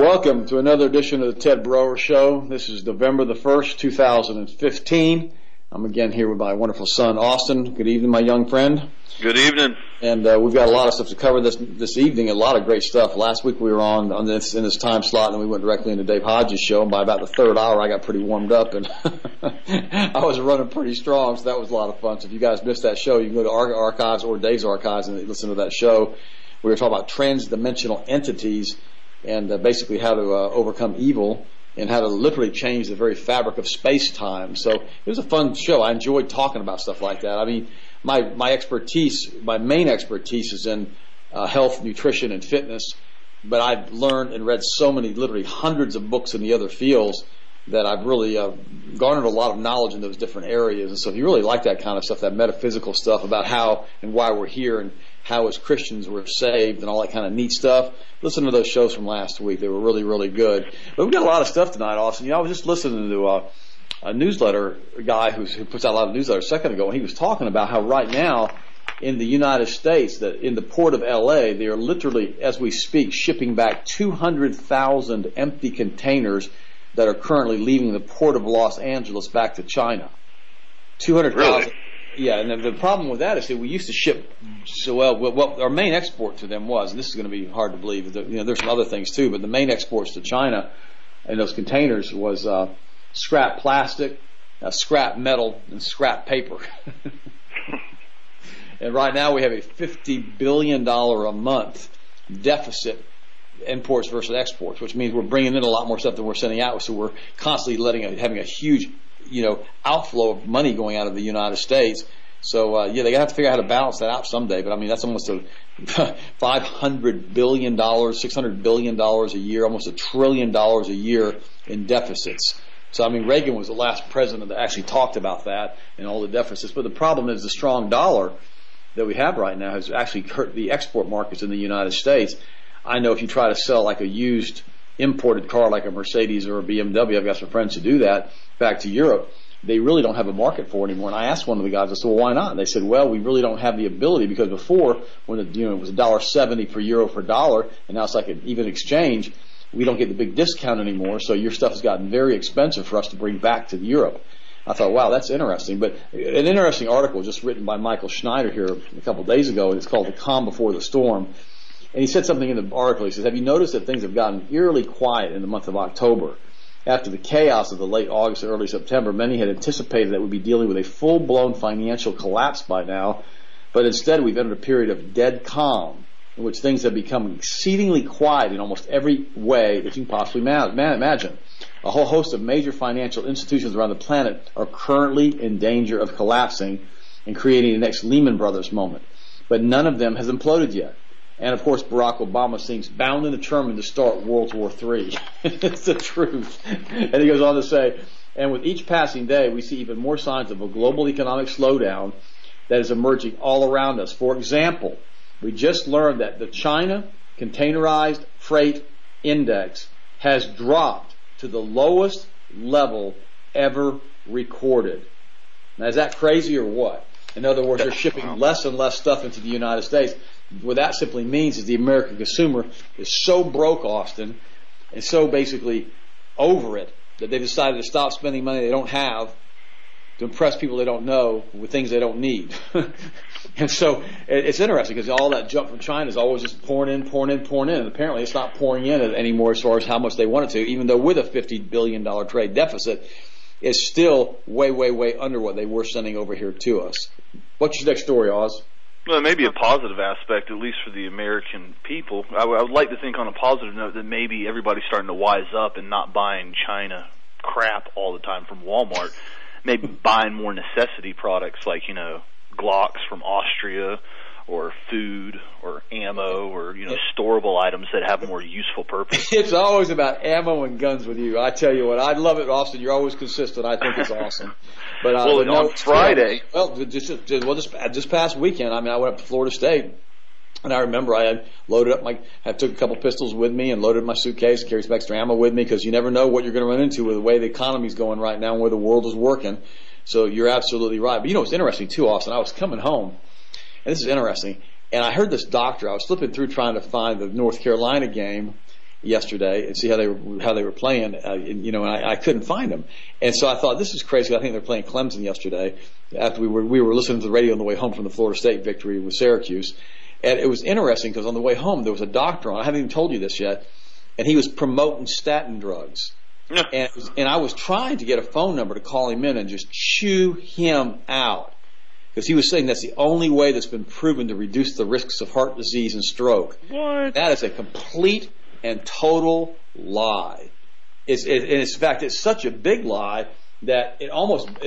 Welcome to another edition of the Ted Broer Show. This is November the 1st, 2015. I'm again here with my wonderful son, Austin. Good evening, my young friend. Good evening. And we've got a lot of stuff to cover this evening, a lot of great stuff. Last week we were in this time slot, and we went directly into Dave Hodges' show. And by about the third hour, I got pretty warmed up, and I was running pretty strong, so that was a lot of fun. So if you guys missed that show, you can go to our archives or Dave's archives and listen to that show. We were talking about trans-dimensional entities and basically how to overcome evil and how to literally change the very fabric of space-time. So it was a fun show. I enjoyed talking about stuff like that. I mean, my main expertise is in health, nutrition, and fitness, but I've learned and read so many, literally hundreds of books in the other fields that I've really garnered a lot of knowledge in those different areas. And so if you really like that kind of stuff, that metaphysical stuff about how and why we're here and how as Christians we're saved and all that kind of neat stuff, listen to those shows from last week. They were really, really good. But we've got a lot of stuff tonight, Austin. I was just listening to a newsletter guy who puts out a lot of newsletters a second ago, and he was talking about how right now in the United States, that in the port of L.A., they are literally, as we speak, shipping back 200,000 empty containers that are currently leaving the port of Los Angeles back to China. 200,000. Really? Yeah, and the problem with that is that we used to ship so well, our main export to them was, and this is going to be hard to believe, there's some other things too, but the main exports to China in those containers was scrap plastic, scrap metal, and scrap paper. And right now we have a $50 billion a month deficit, imports versus exports, which means we're bringing in a lot more stuff than we're sending out, so we're constantly having a huge outflow of money going out of the United States. So they're gonna have to figure out how to balance that out someday. But I mean, that's almost a $500 billion, $600 billion a year, almost $1 trillion a year in deficits. So I mean, Reagan was the last president that actually talked about that and all the deficits. But the problem is the strong dollar that we have right now has actually hurt the export markets in the United States. I know if you try to sell like a used imported car like a Mercedes or a BMW, I've got some friends who do that, back to Europe, they really don't have a market for it anymore. And I asked one of the guys, I said, well, why not? And they said, well, we really don't have the ability, because before, when it was $1.70 per euro per dollar, and now it's like an even exchange, we don't get the big discount anymore, so your stuff has gotten very expensive for us to bring back to Europe. I thought, wow, that's interesting. But an interesting article just written by Michael Schneider here a couple of days ago, and it's called The Calm Before the Storm. And he said something in the article. He says, have you noticed that things have gotten eerily quiet in the month of October? After the chaos of the late August and early September, many had anticipated that we'd be dealing with a full-blown financial collapse by now, but instead we've entered a period of dead calm in which things have become exceedingly quiet in almost every way that you can possibly imagine. A whole host of major financial institutions around the planet are currently in danger of collapsing and creating the next Lehman Brothers moment, but none of them has imploded yet. And, of course, Barack Obama seems bound and determined to start World War III. It's the truth. And he goes on to say, and with each passing day, we see even more signs of a global economic slowdown that is emerging all around us. For example, we just learned that the China Containerized Freight Index has dropped to the lowest level ever recorded. Now, is that crazy or what? In other words, they're shipping less and less stuff into the United States. What that simply means is the American consumer is so broke, Austin, and so basically over it, that they've decided to stop spending money they don't have to impress people they don't know with things they don't need. And so it's interesting, because all that junk from China is always just pouring in. And apparently it's not pouring in anymore as far as how much they want it to, even though with a $50 billion trade deficit, it's still way, way, way under what they were sending over here to us. What's your next story, Oz? Well, maybe a positive aspect, at least for the American people. I would like to think on a positive note that maybe everybody's starting to wise up and not buying China crap all the time from Walmart. Maybe buying more necessity products like, Glocks from Austria, or food, or ammo, or, storable items that have more useful purpose. It's always about ammo and guns with you. I tell you what, I love it, Austin. You're always consistent. I think it's awesome. But on Friday. Just past weekend, I went up to Florida State, and I remember I had loaded up I took a couple pistols with me and loaded my suitcase, carried some extra ammo with me, because you never know what you're going to run into with the way the economy's going right now and where the world is working. So you're absolutely right. But it's interesting too, Austin. I was coming home, and this is interesting, and I heard this doctor. I was flipping through trying to find the North Carolina game, yesterday and see how they were playing. And I couldn't find them, and so I thought this is crazy. I think they're playing Clemson yesterday. After we were listening to the radio on the way home from the Florida State victory with Syracuse, and it was interesting because on the way home there was a doctor on. I haven't even told you this yet, and he was promoting statin drugs. And I was trying to get a phone number to call him in and just chew him out. Because he was saying that's the only way that's been proven to reduce the risks of heart disease and stroke. What? That is a complete and total lie. In fact, it's such a big lie that it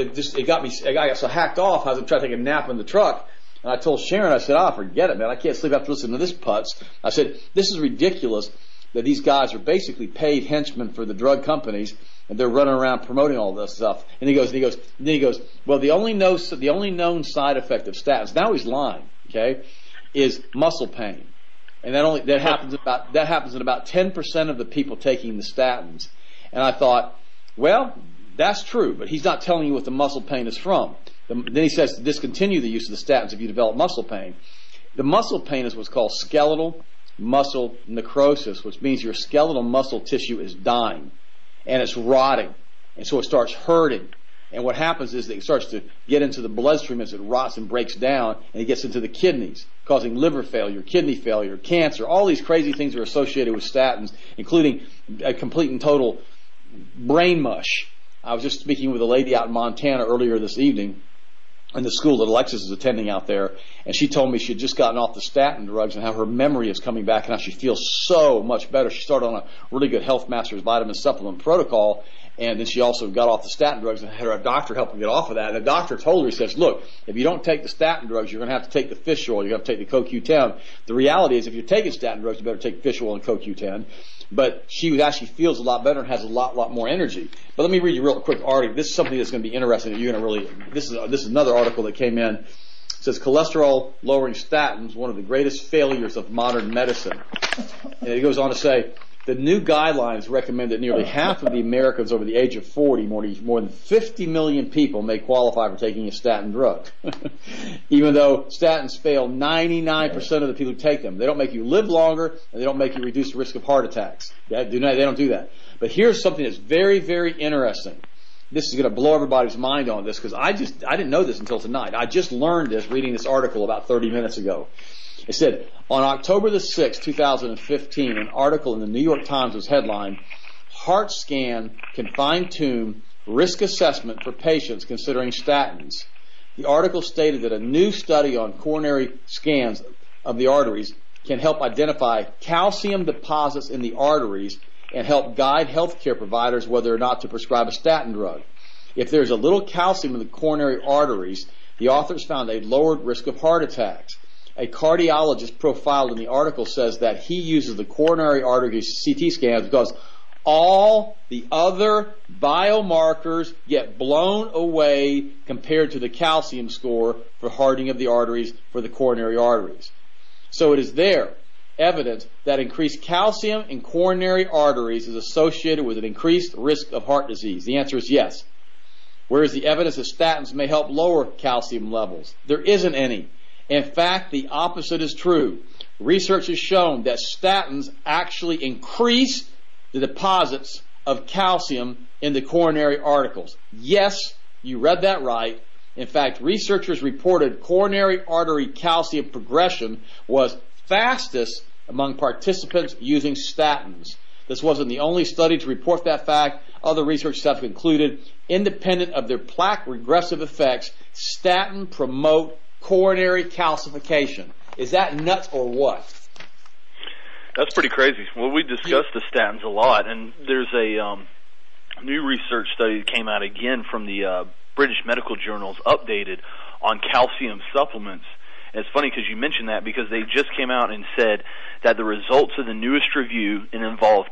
got me. I got so hacked off. I was trying to take a nap in the truck, and I told Sharon, I said, forget it, man. I can't sleep after listening to this putz. I said, this is ridiculous that these guys are basically paid henchmen for the drug companies, and they're running around promoting all this stuff. And he goes, well, the only known side effect of statins, now he's lying, okay, is muscle pain. And that happens in about 10% of the people taking the statins. And I thought, well, that's true, but he's not telling you what the muscle pain is from. Then he says to discontinue the use of the statins if you develop muscle pain. The muscle pain is what's called skeletal muscle necrosis, which means your skeletal muscle tissue is dying and it's rotting, and so it starts hurting. And what happens is that it starts to get into the bloodstream as it rots and breaks down, and it gets into the kidneys, causing liver failure, kidney failure, cancer. All these crazy things are associated with statins, including a complete and total brain mush. I was just speaking with a lady out in Montana earlier this evening in the school that Alexis is attending out there, and she told me she had just gotten off the statin drugs and how her memory is coming back and how she feels so much better. She started on a really good Health Masters vitamin supplement protocol, and then she also got off the statin drugs and had her doctor help her get off of that. And the doctor told her, he says, look, if you don't take the statin drugs, you're going to have to take the fish oil, you're going to have to take the CoQ10. The reality is if you're taking statin drugs, you better take fish oil and CoQ10. But she actually feels a lot better and has a lot more energy. But let me read you a real quick article. This is something that's going to be interesting. That you're going to really. This is another article that came in. It says cholesterol-lowering statins, one of the greatest failures of modern medicine. And it goes on to say, the new guidelines recommend that nearly half of the Americans over the age of 40, more than 50 million people, may qualify for taking a statin drug. Even though statins fail 99% of the people who take them. They don't make you live longer, and they don't make you reduce the risk of heart attacks. They don't do that. But here's something that's very, very interesting. This is going to blow everybody's mind on this, because I didn't know this until tonight. I just learned this reading this article about 30 minutes ago. It said, on October the 6th, 2015, an article in the New York Times was headlined, Heart Scan Can Fine-Tune Risk Assessment for Patients Considering Statins. The article stated that a new study on coronary scans of the arteries can help identify calcium deposits in the arteries and help guide healthcare providers whether or not to prescribe a statin drug. If there's a little calcium in the coronary arteries, the authors found a lowered risk of heart attacks. A cardiologist profiled in the article says that he uses the coronary artery CT scans because all the other biomarkers get blown away compared to the calcium score for hardening of the arteries for the coronary arteries. So it is there evidence that increased calcium in coronary arteries is associated with an increased risk of heart disease. The answer is yes. Where is the evidence that statins may help lower calcium levels? There isn't any. In fact, the opposite is true. Research has shown that statins actually increase the deposits of calcium in the coronary arteries. Yes, you read that right. In fact, researchers reported coronary artery calcium progression was fastest among participants using statins. This wasn't the only study to report that fact. Other researchers have concluded, independent of their plaque regressive effects, statins promote coronary calcification. Is that nuts or what? That's pretty crazy. Well, we discussed the statins a lot, and there's a new research study that came out again from the British Medical Journals, updated on calcium supplements. And it's funny because you mentioned that, because they just came out and said that the results of the newest review, and involved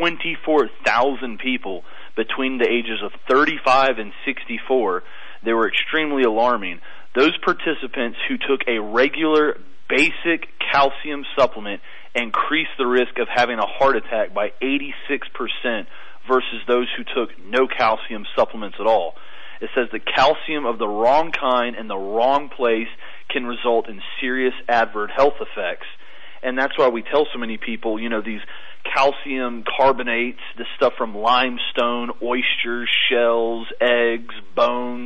24,000 people between the ages of 35 and 64, they were extremely alarming. Those participants who took a regular basic calcium supplement increased the risk of having a heart attack by 86% versus those who took no calcium supplements at all. It says that calcium of the wrong kind in the wrong place can result in serious adverse health effects. And that's why we tell so many people, these calcium carbonates, the stuff from limestone, oysters, shells, eggs, bones,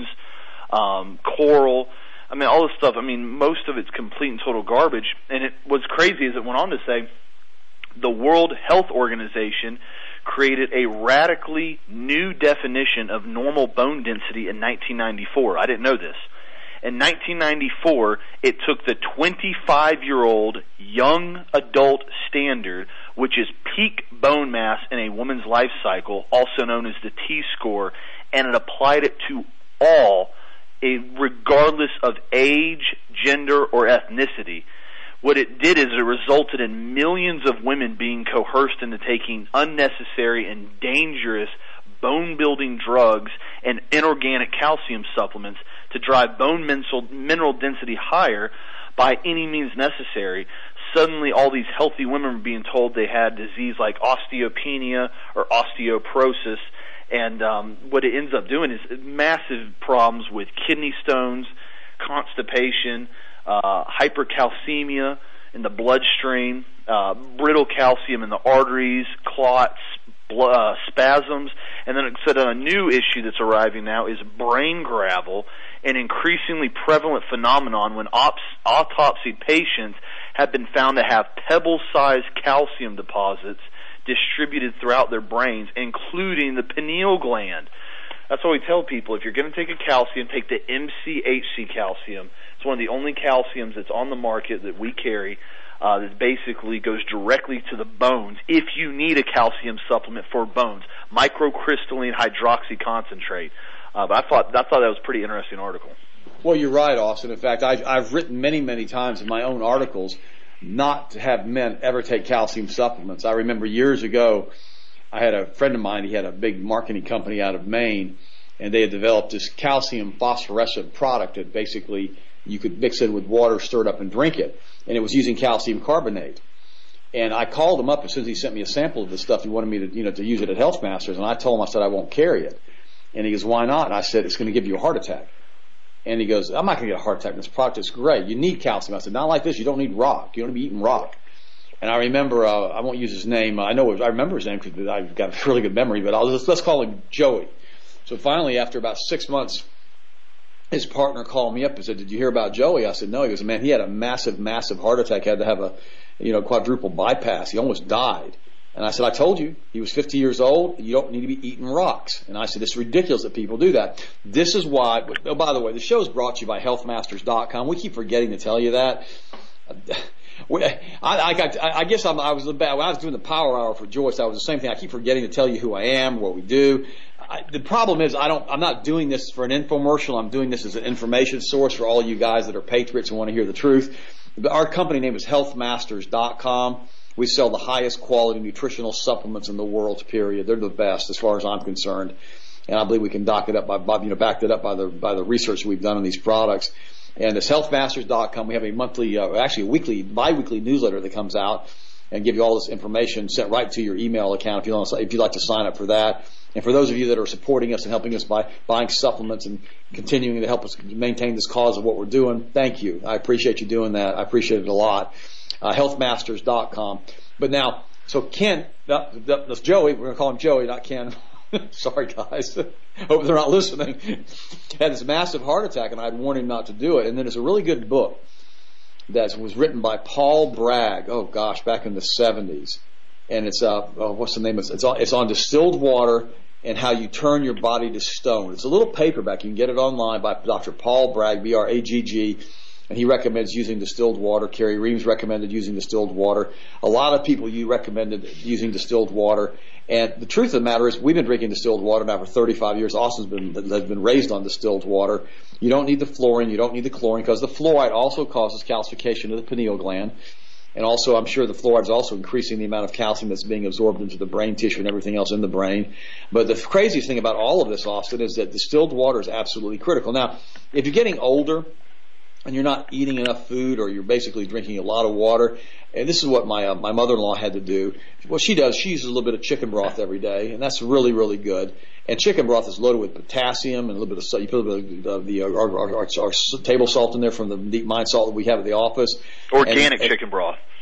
coral. I mean, all this stuff, I mean, most of it's complete and total garbage. And what's crazy is it went on to say the World Health Organization created a radically new definition of normal bone density in 1994. I didn't know this. In 1994, it took the 25-year-old young adult standard, which is peak bone mass in a woman's life cycle, also known as the T-score, and it applied it to all, regardless of age, gender, or ethnicity. What it did is it resulted in millions of women being coerced into taking unnecessary and dangerous bone-building drugs and inorganic calcium supplements to drive bone mineral density higher by any means necessary. Suddenly, all these healthy women were being told they had disease like osteopenia or osteoporosis, and what it ends up doing is massive problems with kidney stones, constipation, hypercalcemia in the bloodstream, brittle calcium in the arteries, clots, spasms, and then a new issue that's arriving now is brain gravel, an increasingly prevalent phenomenon when autopsied patients have been found to have pebble-sized calcium deposits distributed throughout their brains, including the pineal gland. That's why we tell people, if you're going to take a calcium, take the MCHC calcium. It's one of the only calciums that's on the market that we carry that basically goes directly to the bones if you need a calcium supplement for bones, microcrystalline hydroxy concentrate. But I thought that was a pretty interesting article. Well, you're right, Austin. In fact, I've written many, many times in my own articles not to have men ever take calcium supplements. I remember years ago, I had a friend of mine, he had a big marketing company out of Maine, and they had developed this calcium phosphorescent product that basically you could mix it with water, stir it up, and drink it. And it was using calcium carbonate. And I called him up as soon as he sent me a sample of this stuff. He wanted me to use it at Health Masters, and I told him, I said, I won't carry it. And he goes, why not? And I said, it's going to give you a heart attack. And he goes, I'm not going to get a heart attack. This product is great. You need calcium. I said, not like this. You don't need rock. You don't be eating rock. And I remember, I won't use his name. I remember his name because I've got a really good memory, but let's call him Joey. So finally, after about 6 months, his partner called me up and said, did you hear about Joey? I said, no. He goes, man, he had a massive, massive heart attack. He had to have a, quadruple bypass. He almost died. And I said, I told you, he was 50 years old. You don't need to be eating rocks. And I said, it's ridiculous that people do that. This is why, oh, by the way, the show is brought to you by healthmasters.com. We keep forgetting to tell you that. I guess when I was doing the Power Hour for Joyce, that was the same thing. I keep forgetting to tell you who I am, what we do. The problem is I'm not doing this for an infomercial. I'm doing this as an information source for all you guys that are patriots and want to hear the truth. Our company name is healthmasters.com. We sell the highest quality nutritional supplements in the world, period. They're the best as far as I'm concerned. And I believe we can back it up by the research we've done on these products. And it's healthmasters.com. We have a monthly, weekly, bi-weekly newsletter that comes out and give you all this information sent right to your email account if you'd like to sign up for that. And for those of you that are supporting us and helping us by buying supplements and continuing to help us maintain this cause of what we're doing, thank you. I appreciate you doing that. I appreciate it a lot. Healthmasters.com. But now, so Ken, that's Joey. We're going to call him Joey, not Ken. Sorry, guys. Hope they're not listening. Had this massive heart attack, and I'd warned him not to do it. And then there's a really good book that was written by Paul Bragg. Oh gosh, back in the 70s, and it's what's the name? It's on distilled water and how you turn your body to stone. It's a little paperback. You can get it online by Dr. Paul Bragg, Bragg. And he recommends using distilled water. Kerry Reams recommended using distilled water. A lot of people recommended using distilled water. And the truth of the matter is, we've been drinking distilled water now for 35 years. Austin's has been raised on distilled water. You don't need the fluorine. You don't need the chlorine, because the fluoride also causes calcification of the pineal gland. And also, I'm sure the fluoride is also increasing the amount of calcium that's being absorbed into the brain tissue and everything else in the brain. But the craziest thing about all of this, Austin, is that distilled water is absolutely critical. Now, if you're getting older and you're not eating enough food, or you're basically drinking a lot of water, and this is what my mother-in-law had to do. What she does, she uses a little bit of chicken broth every day, and that's really, really good. And chicken broth is loaded with potassium and a little bit of salt. You put a little bit of our table salt in there from the deep mine salt that we have at the office. Organic chicken broth.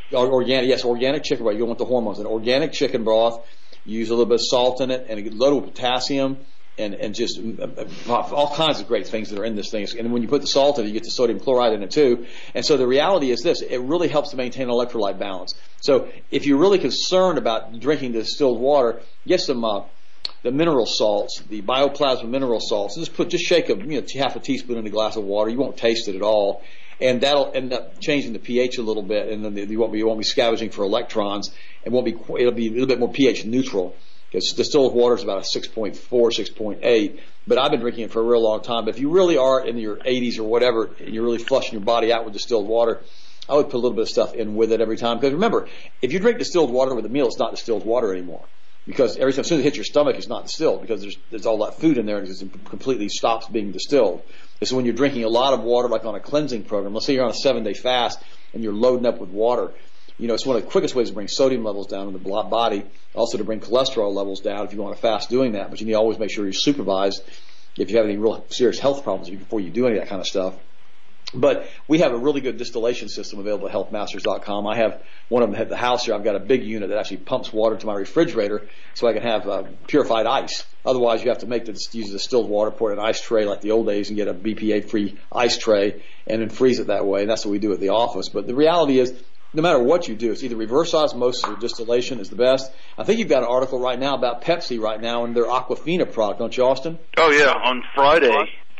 Organic, yes, organic chicken broth. You don't want the hormones in organic chicken broth. You use a little bit of salt in it and it loaded with potassium and just all kinds of great things that are in this thing. And when you put the salt in it, you get the sodium chloride in it too. And so the reality is this, it really helps to maintain electrolyte balance. So if you're really concerned about drinking distilled water, get some the mineral salts, the bioplasma mineral salts. Just shake half a teaspoon in a glass of water. You won't taste it at all. And that'll end up changing the pH a little bit, and then you won't be scavenging for electrons, and it'll be a little bit more pH neutral. Because distilled water is about a 6.4, 6.8, but I've been drinking it for a real long time. But if you really are in your 80s or whatever, and you're really flushing your body out with distilled water, I would put a little bit of stuff in with it every time. Because remember, if you drink distilled water with a meal, it's not distilled water anymore. Because as soon as it hits your stomach, it's not distilled because there's all that food in there and it completely stops being distilled. And so when you're drinking a lot of water, like on a cleansing program, let's say you're on a 7-day fast and you're loading up with water, it's one of the quickest ways to bring sodium levels down in the body, also to bring cholesterol levels down if you want to fast doing that. But you need to always make sure you're supervised if you have any real serious health problems before you do any of that kind of stuff. But we have a really good distillation system available at healthmasters.com. I have one of them at the house here. I've got a big unit that actually pumps water to my refrigerator so I can have purified ice. Otherwise, you have to use distilled water, pour it in an ice tray like the old days and get a BPA-free ice tray and then freeze it that way. And that's what we do at the office. But the reality is, no matter what you do, it's either reverse osmosis or distillation is the best. I think you've got an article right now about Pepsi right now and their Aquafina product, don't you, Austin? Oh, yeah. On Friday,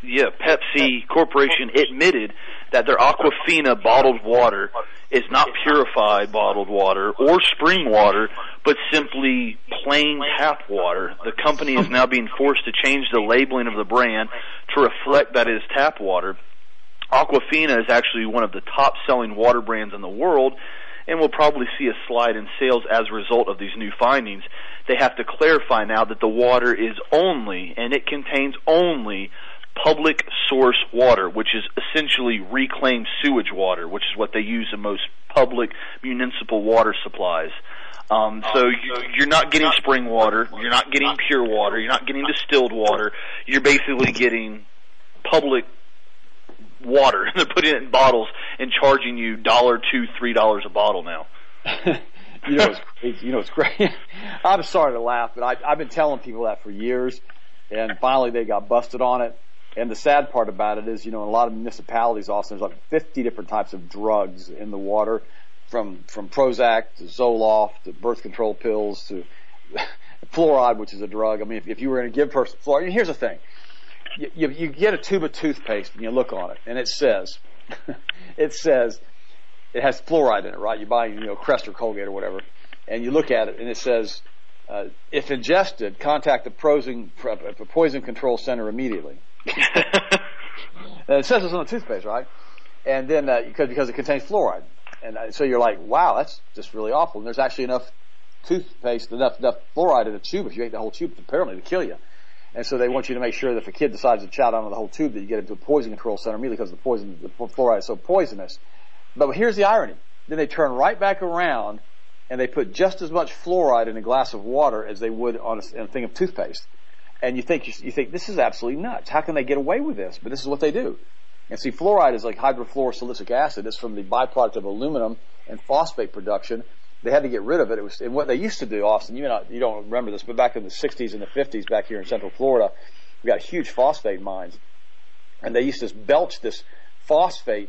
Pepsi Corporation admitted that their Aquafina bottled water is not purified bottled water or spring water, but simply plain tap water. The company is now being forced to change the labeling of the brand to reflect that it is tap water. Aquafina is actually one of the top-selling water brands in the world and will probably see a slide in sales as a result of these new findings. They have to clarify now that the water is only, and it contains only, public source water, which is essentially reclaimed sewage water, which is what they use in most public municipal water supplies. So you're not getting spring water, you're not getting pure water, you're not getting distilled water, you're basically getting public water. They're putting it in bottles and charging you $2, $3 a bottle now. It's crazy. It's great. I'm sorry to laugh, but I've been telling people that for years, and finally they got busted on it. And the sad part about it is, in a lot of municipalities, Austin, there's like 50 different types of drugs in the water, from Prozac to Zoloft to birth control pills to fluoride, which is a drug. I mean, if you were going to give a person fluoride, here's the thing. You get a tube of toothpaste and you look on it, and it says it has fluoride in it, right? You buy, Crest or Colgate or whatever, and you look at it, and it says, if ingested, contact the poison control center immediately. And it says this on the toothpaste, right? And then because it contains fluoride, and so you're like, wow, that's just really awful. And there's actually enough toothpaste, enough fluoride in a tube, if you ate the whole tube, apparently to kill you. And so they want you to make sure that if a kid decides to chow down on the whole tube, that you get into a poison control center immediately because the fluoride is so poisonous. But here's the irony. Then they turn right back around and they put just as much fluoride in a glass of water as they would on a thing of toothpaste. And you think this is absolutely nuts. How can they get away with this? But this is what they do. And see, fluoride is like hydrofluorosilicic acid. It's from the byproduct of aluminum and phosphate production. They had to get rid of it. And what they used to do, Austin, you don't remember this, but back in the 60s and the 50s back here in Central Florida, we got huge phosphate mines. And they used to belch this phosphate,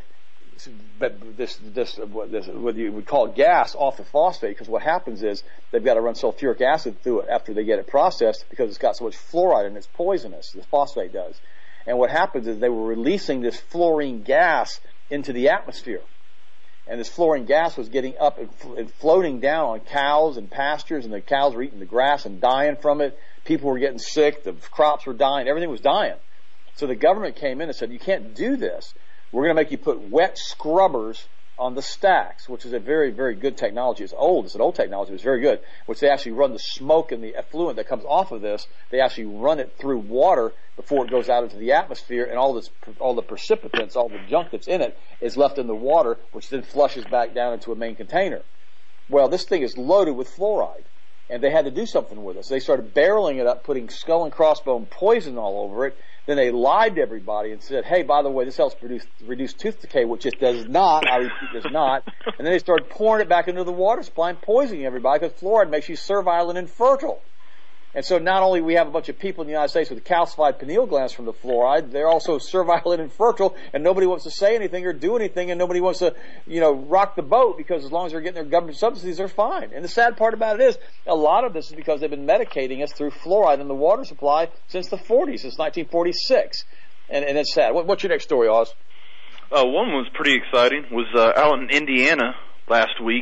what you would call gas off the phosphate, because what happens is they've got to run sulfuric acid through it after they get it processed because it's got so much fluoride and it's poisonous, the phosphate does. And what happens is they were releasing this fluorine gas into the atmosphere. And this fluorine gas was getting up and floating down on cows and pastures, and the cows were eating the grass and dying from it. People were getting sick, the crops were dying, everything was dying. So the government came in and said, you can't do this. We're going to make you put wet scrubbers on the stacks, which is a very, very good technology. It's old. It's an old technology. It's very good, which they actually run the smoke and the effluent that comes off of this. They actually run it through water before it goes out into the atmosphere, and all the precipitants, all the junk that's in it is left in the water, which then flushes back down into a main container. Well, this thing is loaded with fluoride, and they had to do something with it. So they started barreling it up, putting skull and crossbone poison all over it. Then they lied to everybody and said, hey, by the way, this helps reduce tooth decay, which it does not. I repeat, does not. And then they started pouring it back into the water supply and poisoning everybody because fluoride makes you servile and infertile. And so not only we have a bunch of people in the United States with calcified pineal glands from the fluoride, they're also servile and infertile, and nobody wants to say anything or do anything, and nobody wants to, rock the boat, because as long as they're getting their government subsidies, they're fine. And the sad part about it is, a lot of this is because they've been medicating us through fluoride in the water supply since the 40s, since 1946. And it's sad. What's your next story, Oz? One was pretty exciting. Was out in Indiana last week.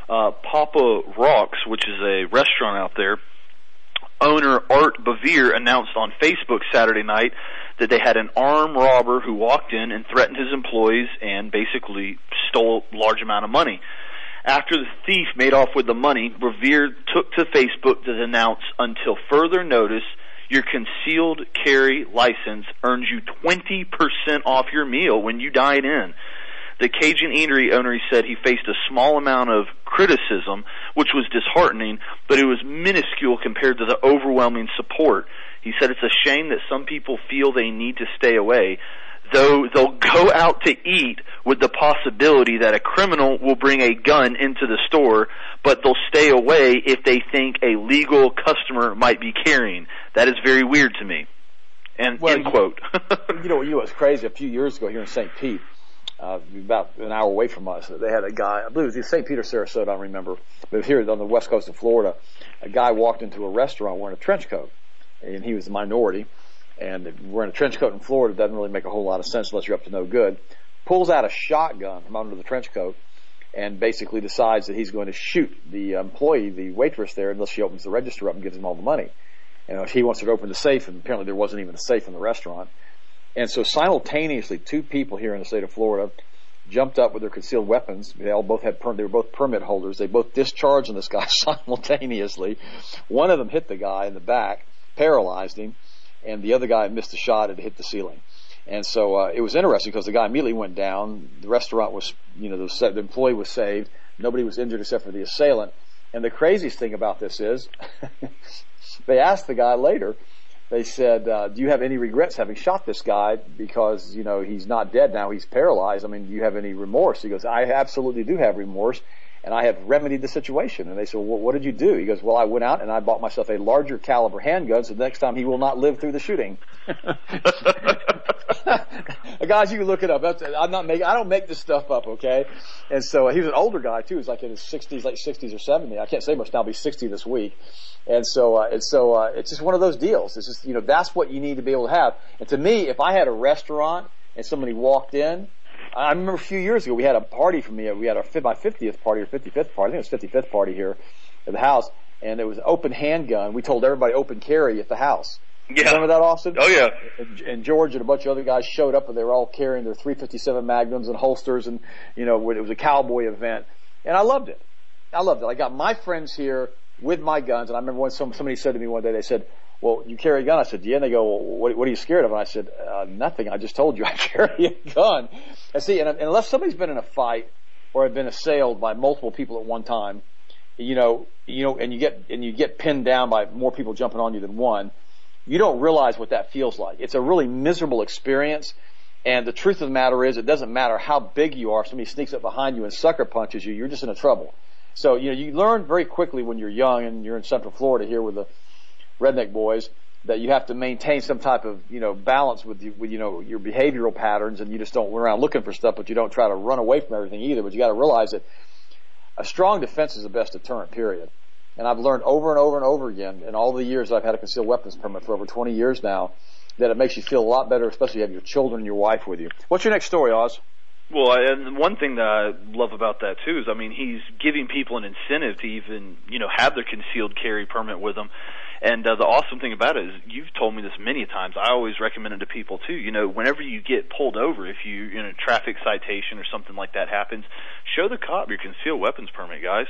Papa Rocks, which is a restaurant out there, owner Art Bevere announced on Facebook Saturday night that they had an armed robber who walked in and threatened his employees and basically stole a large amount of money. After the thief made off with the money, Bevere took to Facebook to announce, until further notice, your concealed carry license earns you 20% off your meal when you dine in. The Cajun Eatery owner, he said, he faced a small amount of criticism, which was disheartening, but it was minuscule compared to the overwhelming support. He said it's a shame that some people feel they need to stay away, though they'll go out to eat with the possibility that a criminal will bring a gun into the store, but they'll stay away if they think a legal customer might be carrying. That is very weird to me. And end quote. You know what's crazy? A few years ago here in St. Pete, about an hour away from us, they had a guy, I believe it was St. Peter, Sarasota, I don't remember, but it was here on the west coast of Florida. A guy walked into a restaurant wearing a trench coat, and he was a minority, and wearing a trench coat in Florida doesn't really make a whole lot of sense unless you're up to no good. Pulls out a shotgun from under the trench coat and basically decides that he's going to shoot the employee, the waitress there, unless she opens the register up and gives him all the money. And he wants her to open the safe, and apparently there wasn't even a safe in the restaurant. And so simultaneously, two people here in the state of Florida jumped up with their concealed weapons. They were both permit holders. They both discharged on this guy simultaneously. One of them hit the guy in the back, paralyzed him, and the other guy missed a shot and hit the ceiling. And so it was interesting because the guy immediately went down. The restaurant was, the employee was saved. Nobody was injured except for the assailant. And the craziest thing about this is, they asked the guy later, they said, do you have any regrets having shot this guy because, he's not dead now, he's paralyzed. I mean, do you have any remorse? He goes, I absolutely do have remorse, and I have remedied the situation. And they said, well, what did you do? He goes, well, I went out and I bought myself a larger caliber handgun so the next time he will not live through the shooting. Guys, you can look it up. I don't make this stuff up, okay? And so he was an older guy too. He was like in his 60s, late 60s or 70. I can't say much now. He'll be 60 this week. And so it's just one of those deals. It's just, that's what you need to be able to have. And to me, if I had a restaurant and somebody walked in, I remember a few years ago we had a party for me. We had my 50th party or 55th party. I think it was 55th party here at the house, and it was an open handgun. We told everybody open carry at the house. Yeah. Remember that, Austin? Oh yeah. And George and a bunch of other guys showed up, and they were all carrying their .357 Magnums and holsters, and it was a cowboy event, and I loved it. I got my friends here with my guns, and I remember when somebody said to me one day, they said, well, you carry a gun? I said, yeah. And they go, well, what are you scared of? And I said, nothing. I just told you I carry a gun. And see, and unless somebody's been in a fight or have been assailed by multiple people at one time, and you get pinned down by more people jumping on you than one, you don't realize what that feels like. It's a really miserable experience. And the truth of the matter is, it doesn't matter how big you are. If somebody sneaks up behind you and sucker punches you, you're just in trouble. So, you learn very quickly when you're young and you're in Central Florida here with the redneck boys that you have to maintain some type of, balance with your behavioral patterns, and you just don't run around looking for stuff, but you don't try to run away from everything either. But you got to realize that a strong defense is the best deterrent, period. And I've learned over and over and over again in all the years I've had a concealed weapons permit for over 20 years now that it makes you feel a lot better, especially if you have your children and your wife with you. What's your next story, Oz? Well, and one thing that I love about that too is, he's giving people an incentive to even, have their concealed carry permit with them. And the awesome thing about it is, you've told me this many times, I always recommend it to people too, whenever you get pulled over, if you, in a traffic citation or something like that happens, show the cop your concealed weapons permit, guys.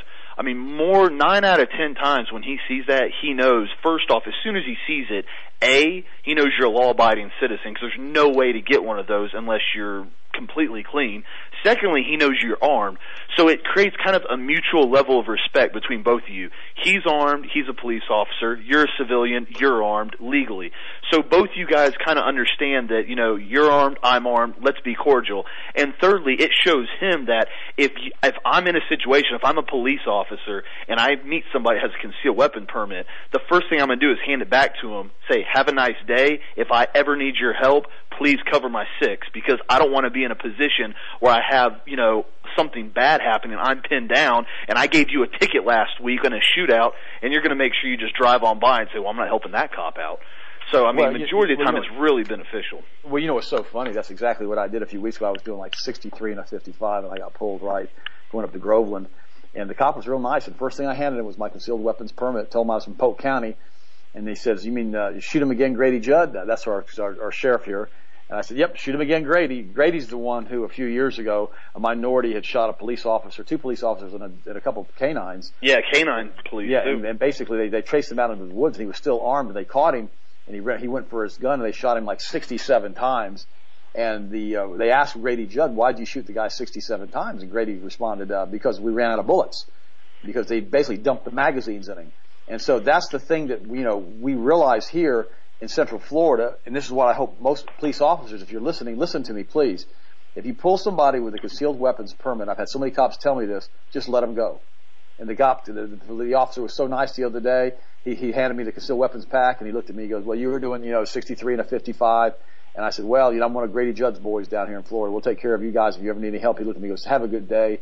9 out of 10 times when he sees that, he knows, first off, as soon as he sees it, he knows you're a law-abiding citizen, because there's no way to get one of those unless you're completely clean. Secondly, he knows you're armed. So it creates kind of a mutual level of respect between both of you. He's armed, he's a police officer, you're a civilian, you're armed legally. So both you guys kind of understand that, you're armed, I'm armed, let's be cordial. And thirdly, it shows him that if I'm in a situation, if I'm a police officer and I meet somebody that has a concealed weapon permit, the first thing I'm going to do is hand it back to him, say, have a nice day. If I ever need your help, please cover my six, because I don't want to be in a position where I have, something bad happening, I'm pinned down, and I gave you a ticket last week in a shootout, and you're going to make sure you just drive on by and say, well, I'm not helping that cop out. So, majority of the time it's really beneficial. Well, what's so funny? That's exactly what I did a few weeks ago. I was doing like 63 and a 55, and I got pulled right going up to Groveland. And the cop was real nice. And the first thing I handed him was my concealed weapons permit. Told him I was from Polk County. And he says, you mean you shoot him again, Grady Judd? That's our sheriff here. And I said, yep, shoot him again, Grady. Grady's the one who, a few years ago, a minority had shot a police officer, 2 police officers, and a couple of canines. Yeah, canine police. Yeah, and basically they traced him out into the woods, and he was still armed, and they caught him, and he went for his gun, and they shot him like 67 times. And they asked Grady Judd, why'd you shoot the guy 67 times? And Grady responded, because we ran out of bullets, because they basically dumped the magazines in him. And so that's the thing that, we realize here in Central Florida, and this is what I hope most police officers, if you're listening, listen to me, please. If you pull somebody with a concealed weapons permit, I've had so many cops tell me this, just let them go. And the officer was so nice the other day. He handed me the concealed weapons pack, and he looked at me. He goes, well, you were doing, 63 and a 55. And I said, well, I'm one of Grady Judd's boys down here in Florida. We'll take care of you guys if you ever need any help. He looked at me and goes, have a good day.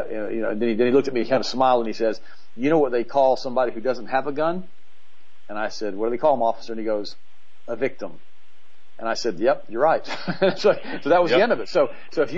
And then he looked at me, kind of smiled, and he says, you know what they call somebody who doesn't have a gun? And I said, what do they call them, officer? And he goes, a victim. And I said, yep, you're right. so that was the end of it. So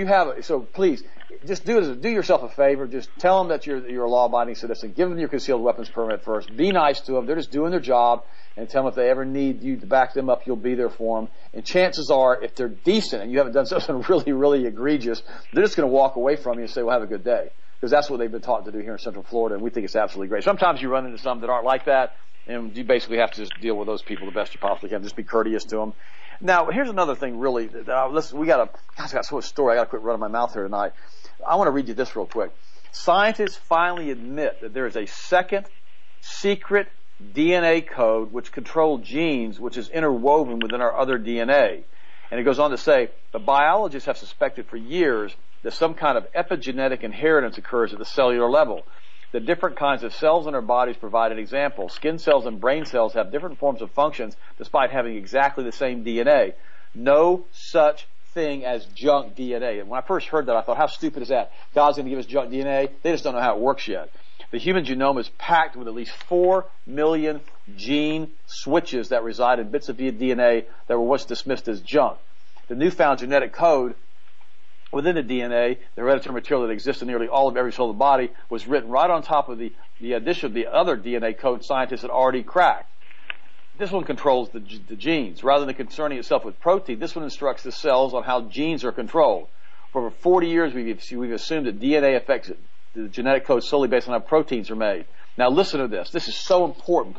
please, just do yourself a favor. Just tell them that you're a law-abiding citizen. Give them your concealed weapons permit first. Be nice to them. They're just doing their job. And tell them if they ever need you to back them up, you'll be there for them. And chances are, if they're decent and you haven't done something really, really egregious, they're just going to walk away from you and say, well, have a good day. Because that's what they've been taught to do here in Central Florida, and we think it's absolutely great. Sometimes you run into some that aren't like that, and you basically have to just deal with those people the best you possibly can. Just be courteous to them. Now, here's another thing, really. I got so much story. I got to quit running my mouth here tonight. I want to read you this real quick. Scientists finally admit that there is a second secret DNA code which controls genes, which is interwoven within our other DNA. And it goes on to say, the biologists have suspected for years that some kind of epigenetic inheritance occurs at the cellular level. The different kinds of cells in our bodies provide an example. Skin cells and brain cells have different forms of functions despite having exactly the same DNA. No such thing as junk DNA. And when I first heard that, I thought, how stupid is that? God's going to give us junk DNA? They just don't know how it works yet. The human genome is packed with at least 4 million gene switches that reside in bits of DNA that were once dismissed as junk. The newfound genetic code within the DNA, the hereditary material that exists in nearly every cell of the body, was written right on top of the addition of the other DNA code scientists had already cracked. This one controls the genes. Rather than concerning itself with protein, this one instructs the cells on how genes are controlled. For over 40 years, we've assumed that DNA affects the genetic code solely based on how proteins are made. Now listen to this. This is so important,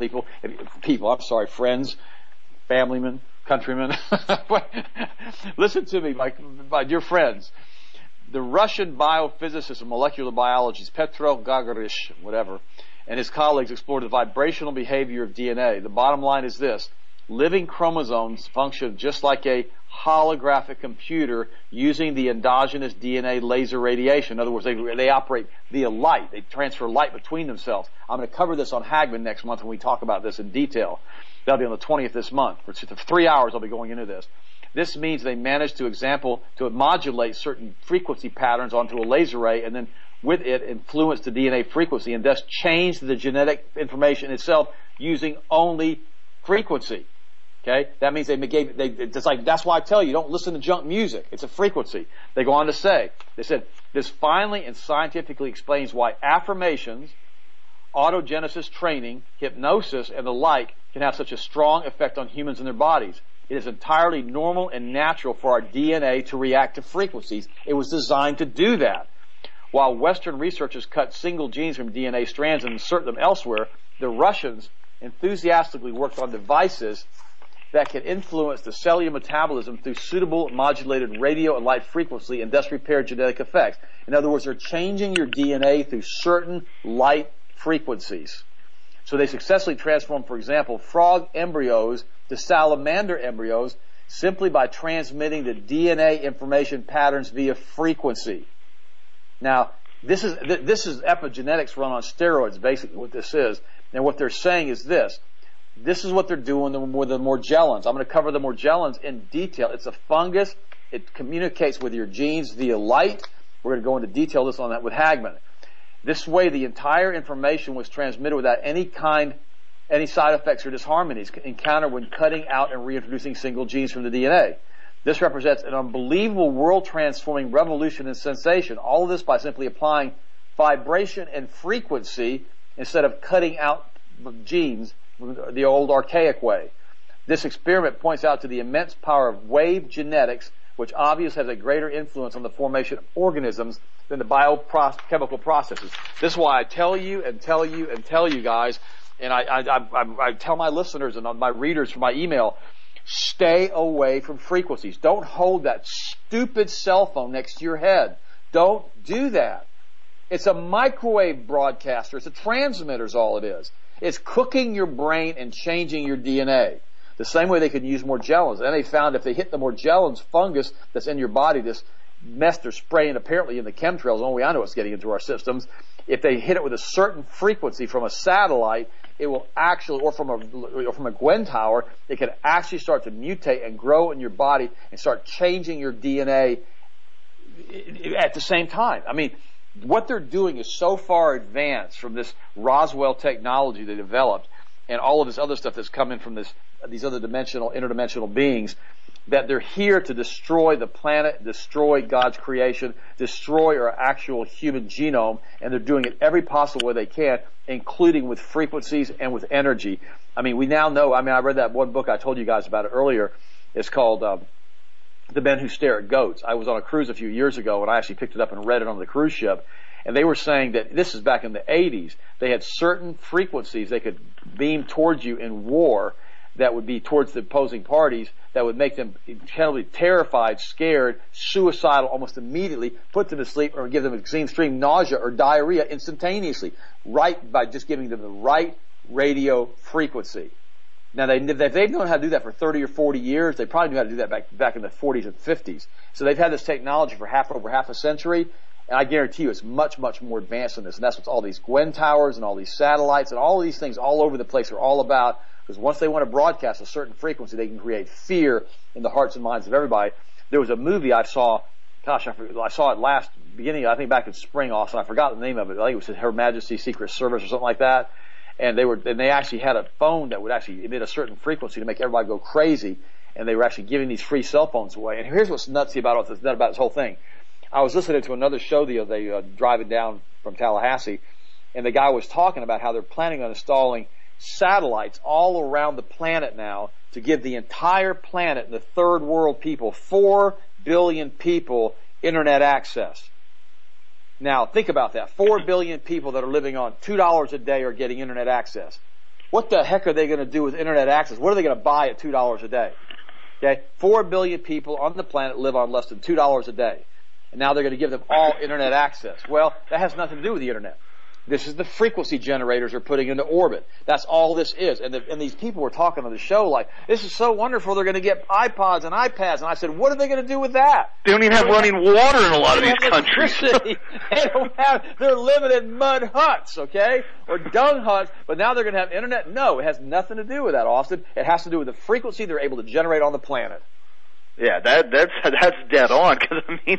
friends, family countrymen. Listen to me, my dear friends. The Russian biophysicist and molecular biologist Petro Gagarin, and his colleagues explored the vibrational behavior of DNA. The bottom line is this. Living chromosomes function just like a holographic computer using the endogenous DNA laser radiation. In other words, they operate via light. They transfer light between themselves. I'm going to cover this on Hagman next month when we talk about this in detail. That'll be on the 20th this month. For 3 hours I'll be going into this. This means they managed to modulate certain frequency patterns onto a laser array and then with it influence the DNA frequency and thus change the genetic information itself using only frequency. Okay? That means that's why I tell you, don't listen to junk music. It's a frequency. They go on to say, they said, this finally and scientifically explains why affirmations, autogenesis training, hypnosis, and the like can have such a strong effect on humans and their bodies. It is entirely normal and natural for our DNA to react to frequencies. It was designed to do that. While Western researchers cut single genes from DNA strands and insert them elsewhere, the Russians enthusiastically worked on devices that can influence the cellular metabolism through suitable modulated radio and light frequency and thus repair genetic effects. In other words, they're changing your DNA through certain light frequencies. So they successfully transformed, for example, frog embryos to salamander embryos simply by transmitting the DNA information patterns via frequency. Now, this is epigenetics run on steroids, basically what this is. And what they're saying is this. This is what they're doing with the Morgellons. I'm going to cover the Morgellons in detail. It's a fungus. It communicates with your genes via light. We're going to go into detail on that with Hagman. This way, the entire information was transmitted without any side effects or disharmonies encountered when cutting out and reintroducing single genes from the DNA. This represents an unbelievable world-transforming revolution and sensation. All of this by simply applying vibration and frequency instead of cutting out genes the old archaic way. This experiment points out to the immense power of wave genetics, which obviously has a greater influence on the formation of organisms than the biochemical processes. This is why I tell you guys, and I tell my listeners and my readers from my email, stay away from frequencies. Don't hold that stupid cell phone next to your head. Don't do that. It's a microwave broadcaster. It's a transmitter is all it is. It's cooking your brain and changing your DNA. The same way they could use Morgellons. And they found if they hit the Morgellons fungus that's in your body, this mess they're spraying apparently in the chemtrails, the only way I know it's getting into our systems, if they hit it with a certain frequency from a satellite, it will actually, or from a Gwen tower, it can actually start to mutate and grow in your body and start changing your DNA at the same time. I mean, what they're doing is so far advanced from this Roswell technology they developed and all of this other stuff that's coming from these other interdimensional beings, that they're here to destroy the planet, destroy God's creation, destroy our actual human genome, and they're doing it every possible way they can, including with frequencies and with energy. I mean, we now know, I read that one book I told you guys about it earlier. It's called The Men Who Stare at Goats. I was on a cruise a few years ago, and I actually picked it up and read it on the cruise ship. And they were saying that this is back in the 80s. They had certain frequencies they could beam towards you in war that would be towards the opposing parties that would make them incredibly terrified, scared, suicidal almost immediately, put them to sleep, or give them extreme nausea or diarrhea instantaneously, right by just giving them the right radio frequency. Now, they've known how to do that for 30 or 40 years. They probably knew how to do that back in the 40s and 50s. So they've had this technology for over half a century, and I guarantee you it's much, much more advanced than this. And that's what all these Gwen towers and all these satellites and all of these things all over the place are all about. Because once they want to broadcast a certain frequency, they can create fear in the hearts and minds of everybody. There was a movie I saw, I saw it beginning, I think back in spring also, I forgot the name of it. I think it was Her Majesty's Secret Service or something like that. And they actually had a phone that would actually emit a certain frequency to make everybody go crazy. And they were actually giving these free cell phones away. And here's what's nutsy about this whole thing. I was listening to another show the other day, driving down from Tallahassee, and the guy was talking about how they're planning on installing satellites all around the planet now to give the entire planet and the third world people, 4 billion people, internet access. Now, think about that. 4 billion people that are living on $2 a day are getting internet access. What the heck are they going to do with internet access? What are they going to buy at $2 a day? Okay? 4 billion people on the planet live on less than $2 a day. And now they're going to give them all internet access. Well, that has nothing to do with the internet. This is the frequency generators they're putting into orbit. That's all this is. And these people were talking on the show like, this is so wonderful, they're going to get iPods and iPads. And I said, what are they going to do with that? They don't even have running water in a lot of these countries. They're living in mud huts, okay? Or dung huts. But now they're going to have internet? No, it has nothing to do with that, Austin. It has to do with the frequency they're able to generate on the planet. Yeah, that's dead on, because I mean,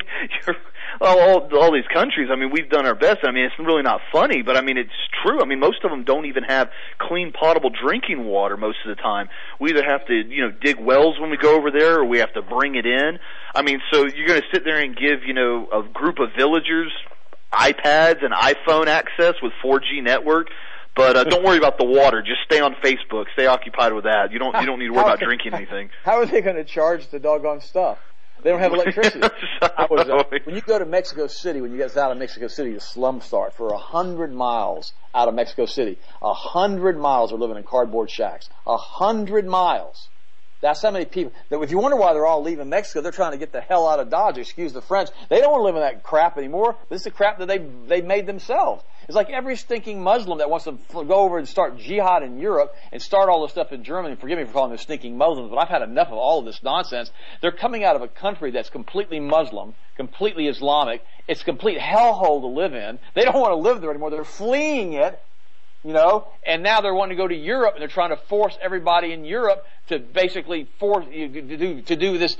all these countries, I mean, we've done our best. I mean, it's really not funny, but I mean, it's true. I mean, most of them don't even have clean, potable drinking water most of the time. We either have to, dig wells when we go over there, or we have to bring it in. I mean, so you're going to sit there and give, a group of villagers iPads and iPhone access with 4G network. But don't worry about the water. Just stay on Facebook. Stay occupied with that. You don't need to worry about drinking anything. How are they going to charge the doggone stuff? They don't have electricity. When you go to Mexico City, when you get out of Mexico City, the slums start for 100 miles out of Mexico City. 100 miles are living in cardboard shacks. 100 miles. That's how many people. That if you wonder why they're all leaving Mexico, they're trying to get the hell out of Dodge. Excuse the French. They don't want to live in that crap anymore. This is the crap that they made themselves. It's like every stinking Muslim that wants to go over and start jihad in Europe and start all this stuff in Germany. Forgive me for calling them stinking Muslims, but I've had enough of all of this nonsense. They're coming out of a country that's completely Muslim, completely Islamic. It's a complete hellhole to live in. They don't want to live there anymore. They're fleeing it. And now they're wanting to go to Europe, and they're trying to force everybody in Europe to basically force to do this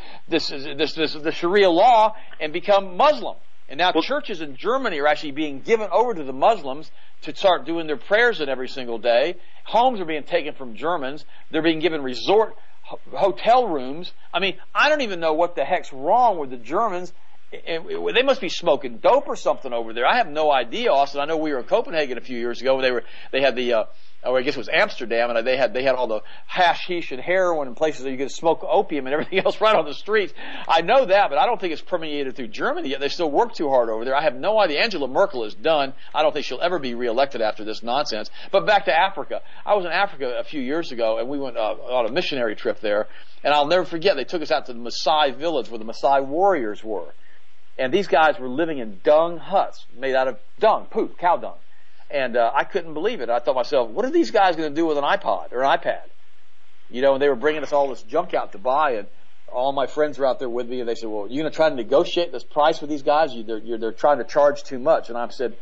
the Sharia law and become Muslim. And now churches in Germany are actually being given over to the Muslims to start doing their prayers in every single day. Homes are being taken from Germans. They're being given resort hotel rooms. I mean, I don't even know what the heck's wrong with the Germans. They must be smoking dope or something over there. I have no idea, Austin. I know we were in Copenhagen a few years ago. They had the I guess it was Amsterdam, and they had all the hashish and heroin in places that you could smoke opium and everything else right on the streets. I know that, but I don't think it's permeated through Germany yet. They still work too hard over there. I have no idea. Angela Merkel is done. I don't think she'll ever be reelected after this nonsense. But back to Africa. I was in Africa a few years ago, and we went on a missionary trip there. And I'll never forget, they took us out to the Maasai village where the Maasai warriors were. And these guys were living in dung huts made out of dung, poop, cow dung. And I couldn't believe it. I thought to myself, what are these guys going to do with an iPod or an iPad? And they were bringing us all this junk out to buy, and all my friends were out there with me, and they said, well, you're going to try to negotiate this price with these guys? They're trying to charge too much. And I said,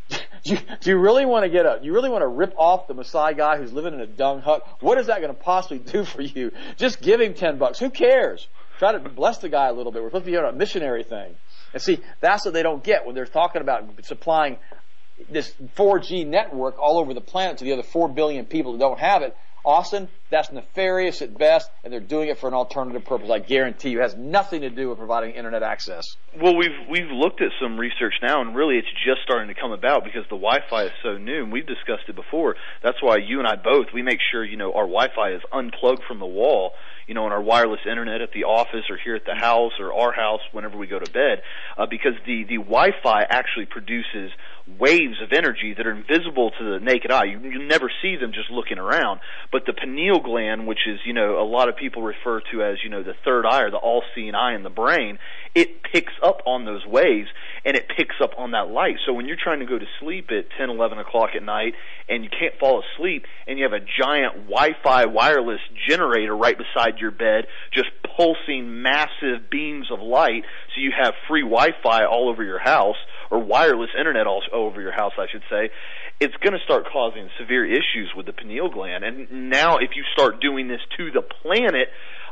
do you really want to rip off the Maasai guy who's living in a dung hut? What is that going to possibly do for you? Just give him $10. Who cares? Try to bless the guy a little bit. We're supposed to be on a missionary thing. And see, that's what they don't get when they're talking about supplying this 4G network all over the planet to the other 4 billion people that don't have it. Austin, that's nefarious at best, and they're doing it for an alternative purpose. I guarantee you, it has nothing to do with providing internet access. Well, we've looked at some research now, and really it's just starting to come about because the Wi-Fi is so new, and we've discussed it before. That's why you and I both, we make sure, our Wi-Fi is unplugged from the wall, on our wireless internet at the office or here at the house or our house whenever we go to bed, because the Wi-Fi actually produces waves of energy that are invisible to the naked eye. You never see them just looking around. But the pineal gland, which is, a lot of people refer to as, the third eye or the all-seeing eye in the brain, it picks up on those waves and it picks up on that light. So when you're trying to go to sleep at 10, 11 o'clock at night and you can't fall asleep and you have a giant Wi-Fi wireless generator right beside your bed just pulsing massive beams of light, so you have free Wi-Fi all over your house, or wireless internet all over your house, I should say, it's going to start causing severe issues with the pineal gland. And now if you start doing this to the planet,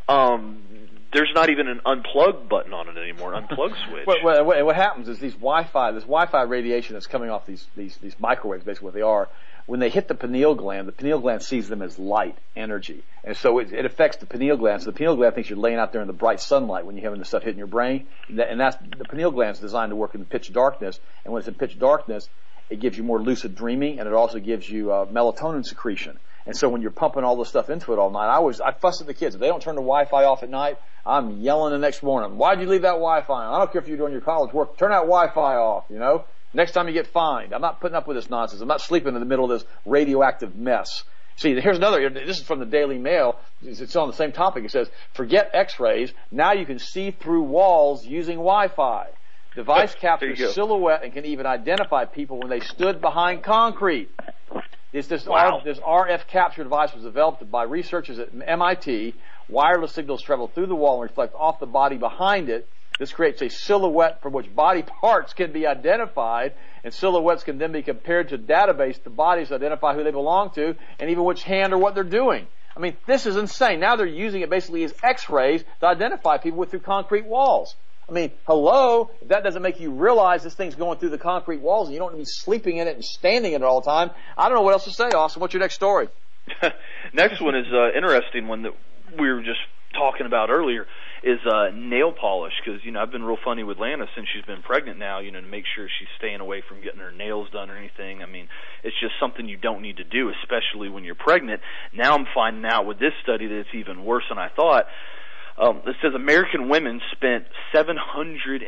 there's not even an unplug button on it anymore, an unplug switch. What happens is this Wi-Fi radiation that's coming off these microwaves, basically what they are, when they hit the pineal gland sees them as light, energy. And so it affects the pineal gland. So the pineal gland thinks you're laying out there in the bright sunlight when you're having this stuff hitting your brain. And that's the pineal gland is designed to work in pitch darkness. And when it's in pitch darkness, it gives you more lucid dreaming, and it also gives you melatonin secretion. And so when you're pumping all this stuff into it all night, I fuss at the kids. If they don't turn the Wi-Fi off at night, I'm yelling the next morning, why'd you leave that Wi-Fi on? I don't care if you're doing your college work. Turn that Wi-Fi off, Next time you get fined. I'm not putting up with this nonsense. I'm not sleeping in the middle of this radioactive mess. See, here's another. This is from the Daily Mail. It's on the same topic. It says, forget X-rays. Now you can see through walls using Wi-Fi. Device captures silhouette and can even identify people when they stood behind concrete. This RF capture device was developed by researchers at MIT. Wireless signals travel through the wall and reflect off the body behind it. This creates a silhouette from which body parts can be identified, and silhouettes can then be compared to a database to bodies to identify who they belong to, and even which hand or what they're doing. I mean, this is insane. Now they're using it basically as X-rays to identify people through concrete walls. I mean, hello, if that doesn't make you realize this thing's going through the concrete walls and you don't need to be sleeping in it and standing in it all the time, I don't know what else to say, Austin. What's your next story? Next one is interesting one that we were just talking about earlier is nail polish, because I've been real funny with Lana since she's been pregnant now, to make sure she's staying away from getting her nails done or anything. I mean, it's just something you don't need to do, especially when you're pregnant. Now I'm finding out with this study that it's even worse than I thought. It says American women spent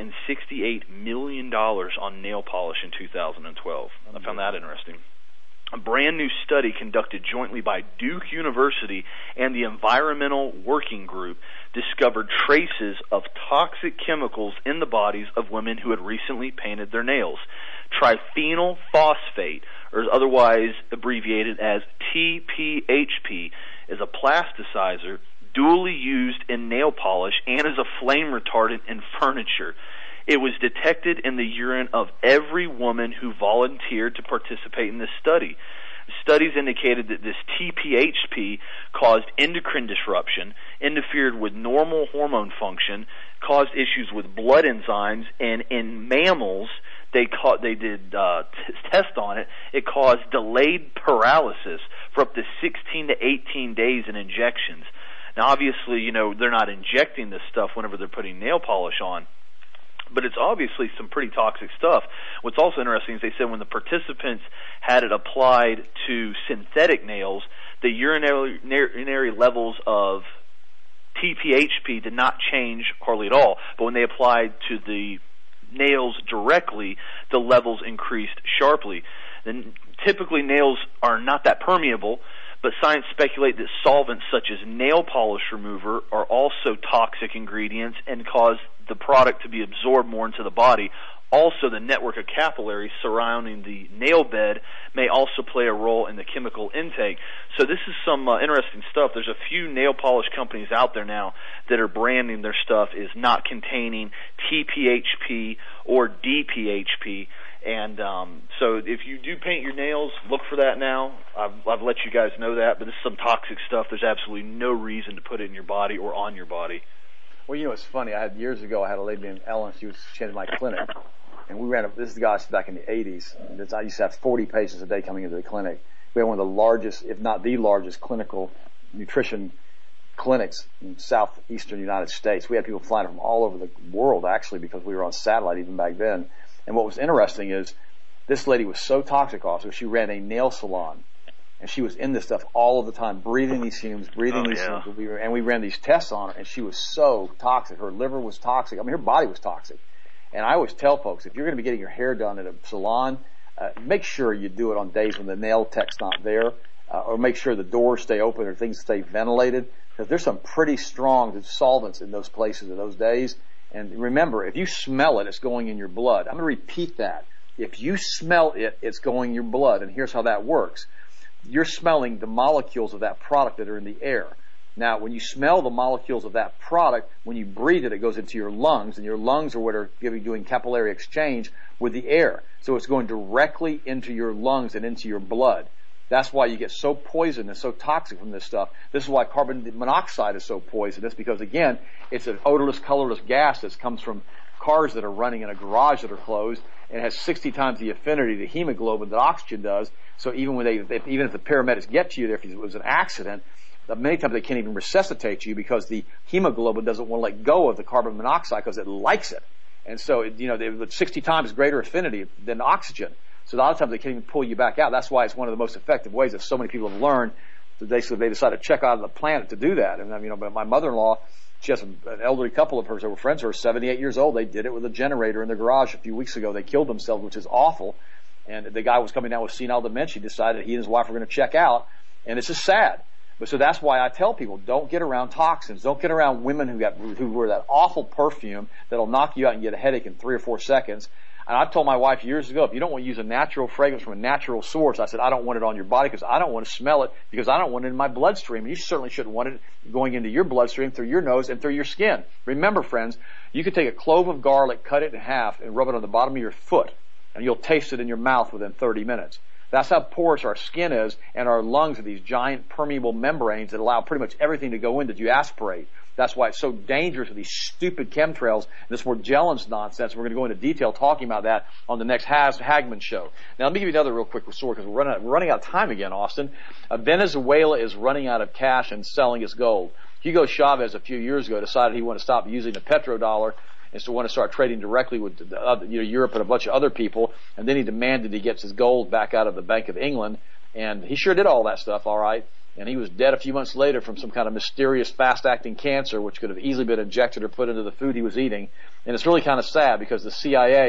$768 million on nail polish in 2012. I found that interesting. A brand new study conducted jointly by Duke University and the Environmental Working Group discovered traces of toxic chemicals in the bodies of women who had recently painted their nails. Triphenyl phosphate, or otherwise abbreviated as TPHP, is a plasticizer dually used in nail polish and is a flame retardant in furniture. It was detected in the urine of every woman who volunteered to participate in this study. Studies indicated that this TPHP caused endocrine disruption, interfered with normal hormone function, caused issues with blood enzymes, and in mammals, they did tests on it. It caused delayed paralysis for up to 16 to 18 days in injections. Now, obviously, they're not injecting this stuff whenever they're putting nail polish on, but it's obviously some pretty toxic stuff. What's also interesting is they said when the participants had it applied to synthetic nails, the urinary levels of TPHP did not change hardly at all, but when they applied to the nails directly, the levels increased sharply. Then typically nails are not that permeable, but science speculate that solvents such as nail polish remover are also toxic ingredients and cause the product to be absorbed more into the body. Also, the network of capillaries surrounding the nail bed may also play a role in the chemical intake. So this is some interesting stuff. There's a few nail polish companies out there now that are branding their stuff as not containing TPHP or DPHP. And so if you do paint your nails, look for that now. I've let you guys know that, but this is some toxic stuff. There's absolutely no reason to put it in your body or on your body. Well, it's funny. Years ago, I had a lady named Ellen. She had my clinic. And we this is the guys back in the 80s. I used to have 40 patients a day coming into the clinic. We had one of the largest, if not the largest, clinical nutrition clinics in southeastern United States. We had people flying from all over the world, actually, because we were on satellite even back then. And what was interesting is this lady was so toxic also, she ran a nail salon. And she was in this stuff all of the time, breathing these fumes, fumes. And we ran these tests on her, and she was so toxic. Her liver was toxic. I mean, her body was toxic. And I always tell folks, if you're going to be getting your hair done at a salon, make sure you do it on days when the nail tech's not there, or make sure the doors stay open or things stay ventilated, because there's some pretty strong solvents in those places in those days. And remember, if you smell it, it's going in your blood. I'm going to repeat that. If you smell it, it's going in your blood. And here's how that works. You're smelling the molecules of that product that are in the air. Now, when you smell the molecules of that product, when you breathe it, it goes into your lungs, and your lungs are what are doing capillary exchange with the air. So it's going directly into your lungs and into your blood. That's why you get so poisonous, so toxic from this stuff. This is why carbon monoxide is so poisonous, because, again, it's an odorless, colorless gas that comes from cars that are running in a garage that are closed, and it has 60 times the affinity to hemoglobin that oxygen does. So even if the paramedics get to you there, if it was an accident, many times they can't even resuscitate you because the hemoglobin doesn't want to let go of the carbon monoxide because it likes it. And so, they have 60 times greater affinity than oxygen. So a lot of times they can't even pull you back out. That's why it's one of the most effective ways that so many people have learned. So they decided to check out of the planet to do that. And but my mother-in-law, she has an elderly couple of hers that were friends of hers, 78 years old. They did it with a generator in the garage a few weeks ago. They killed themselves, which is awful. And the guy was coming down with senile dementia. He decided he and his wife were going to check out. And it's just sad. But so that's why I tell people, don't get around toxins. Don't get around women who wear that awful perfume that'll knock you out and get a headache in 3 or 4 seconds. And I told my wife years ago, if you don't want to use a natural fragrance from a natural source, I said, I don't want it on your body because I don't want to smell it, because I don't want it in my bloodstream. You certainly shouldn't want it going into your bloodstream through your nose and through your skin. Remember, friends, you could take a clove of garlic, cut it in half, and rub it on the bottom of your foot, and you'll taste it in your mouth within 30 minutes. That's how porous our skin is, and our lungs are these giant permeable membranes that allow pretty much everything to go in that you aspirate. That's why it's so dangerous with these stupid chemtrails and this Morgellons nonsense. We're going to go into detail talking about that on the next Hagman show. Now, let me give you another real quick story because we're running out of time again, Austin. Venezuela is running out of cash and selling its gold. Hugo Chavez, a few years ago, decided he wanted to stop using the petrodollar and so want to start trading directly with Europe and a bunch of other people. And then he demanded he gets his gold back out of the Bank of England. And he sure did all that stuff, all right. And he was dead a few months later from some kind of mysterious fast-acting cancer, which could have easily been injected or put into the food he was eating. And it's really kind of sad because the CIA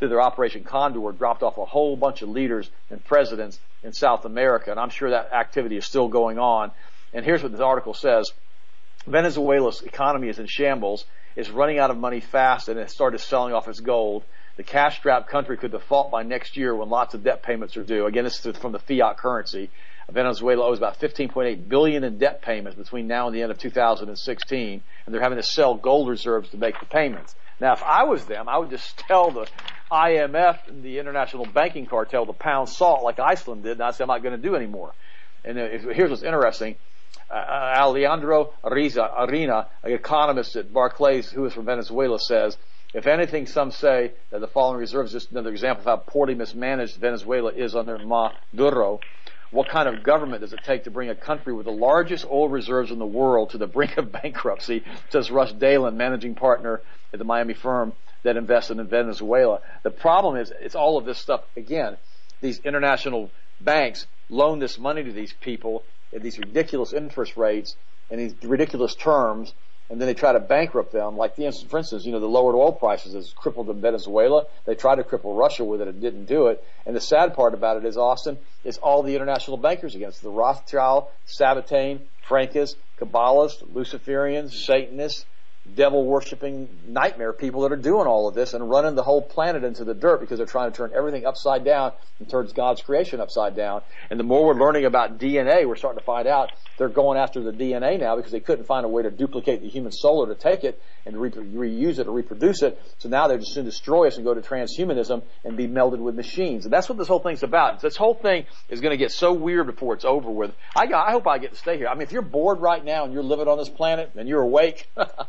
through their Operation Condor, dropped off a whole bunch of leaders and presidents in South America, and I'm sure that activity is still going on. And here's what this article says. Venezuela's economy is in shambles. It's running out of money fast, and it started selling off its gold. The cash-strapped country could default by next year when lots of debt payments are due. Again, this is from the fiat currency. Venezuela owes about $15.8 billion in debt payments between now and the end of 2016, and they're having to sell gold reserves to make the payments. Now, if I was them, I would just tell the IMF and the international banking cartel to pound salt like Iceland did, and I'd say I'm not going to do anymore. And here's what's interesting. Alejandro Arena, an economist at Barclays who is from Venezuela, says, if anything, some say that the following reserve is just another example of how poorly mismanaged Venezuela is under Maduro. What kind of government does it take to bring a country with the largest oil reserves in the world to the brink of bankruptcy, says Russ Dalen, managing partner at the Miami firm that invested in Venezuela. The problem is, it's all of this stuff. Again, these international banks loan this money to these people at these ridiculous interest rates and these ridiculous terms, and then they try to bankrupt them. Like, for instance, the lowered oil prices has crippled Venezuela. They tried to cripple Russia with it. It didn't do it. And the sad part about it is, Austin, it's all the international bankers against the Rothschild, Sabbatain, Francas, Kabbalists, Luciferians, Satanists, devil-worshipping nightmare people that are doing all of this and running the whole planet into the dirt because they're trying to turn everything upside down and turns God's creation upside down. And the more we're learning about DNA, we're starting to find out they're going after the DNA now because they couldn't find a way to duplicate the human soul or to take it and reuse it or reproduce it. So now they're just going to destroy us and go to transhumanism and be melded with machines. And that's what this whole thing's about. This whole thing is going to get so weird before it's over with. I hope I get to stay here. I mean, if you're bored right now and you're living on this planet and you're awake,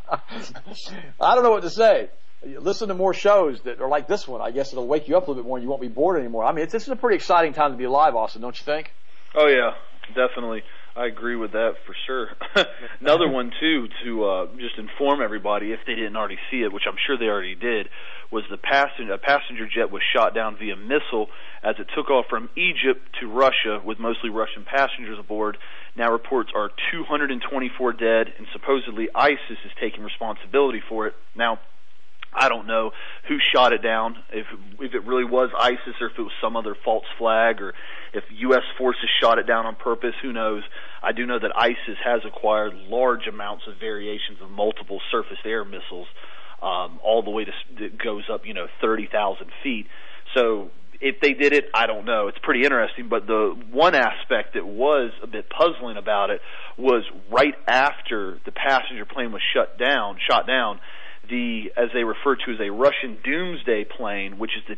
I don't know what to say. Listen to more shows that are like this one. I guess it'll wake you up a little bit more and you won't be bored anymore. I mean, this is a pretty exciting time to be alive, Austin, don't you think? Oh, yeah, definitely. I agree with that for sure. Another one, too, to just inform everybody, if they didn't already see it, which I'm sure they already did, was a passenger jet was shot down via missile as it took off from Egypt to Russia with mostly Russian passengers aboard. Now reports are 224 dead, and supposedly ISIS is taking responsibility for it. Now, I don't know who shot it down, if it really was ISIS or if it was some other false flag or if U.S. forces shot it down on purpose. Who knows? I do know that ISIS has acquired large amounts of variations of multiple surface-to-air missiles, all the way to it goes up, 30,000 feet. So if they did it, I don't know. It's pretty interesting, but the one aspect that was a bit puzzling about it was right after the passenger plane was shot down, as they refer to as a Russian doomsday plane, which is the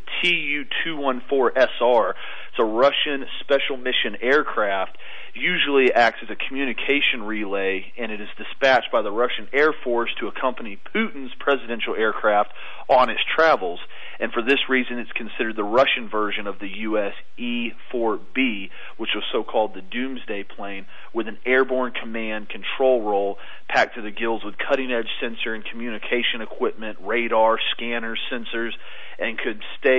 Tu-214SR. It's a Russian special mission aircraft, usually acts as a communication relay, and it is dispatched by the Russian Air Force to accompany Putin's presidential aircraft on its travels. And for this reason, it's considered the Russian version of the U.S. E-4B, which was so-called the Doomsday plane, with an airborne command control role packed to the gills with cutting-edge sensor and communication equipment, radar, scanners, sensors, and could